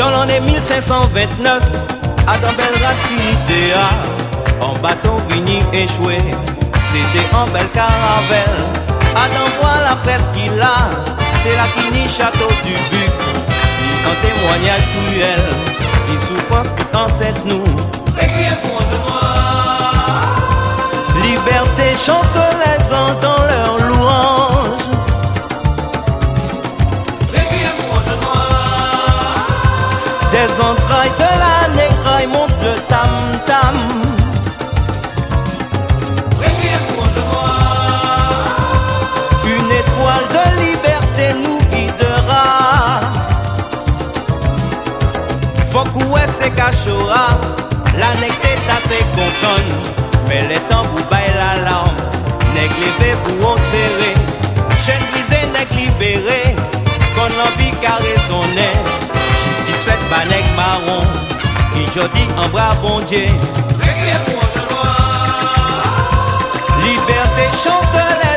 Dans l'année 1529, à dans Belgrade Trinité, en bateau vini échoué, c'était en belle caravelle. À dans la presqu'île, c'est la Kini château du Buc. Un témoignage cruel, qui souffrance tout ancêtre nous. Requiem pour un noir. Liberté chante les ans dans leur louange. Requiem pour un noir. Des entrailles de la négraille monte le tam-tam. Requiem pour un noir. Une étoile de liberté nous guidera. Faut qu'ouest c'est cachora, la nèg t'est assez contente, mais les temps pour bailler la larme, nèg levé pour serrer, chaîne brisée nèg libéré, qu'on l'envie qu'a raisonné, justice faite par nèg marron, qui jodi en bras bon Dieu, liberté chante les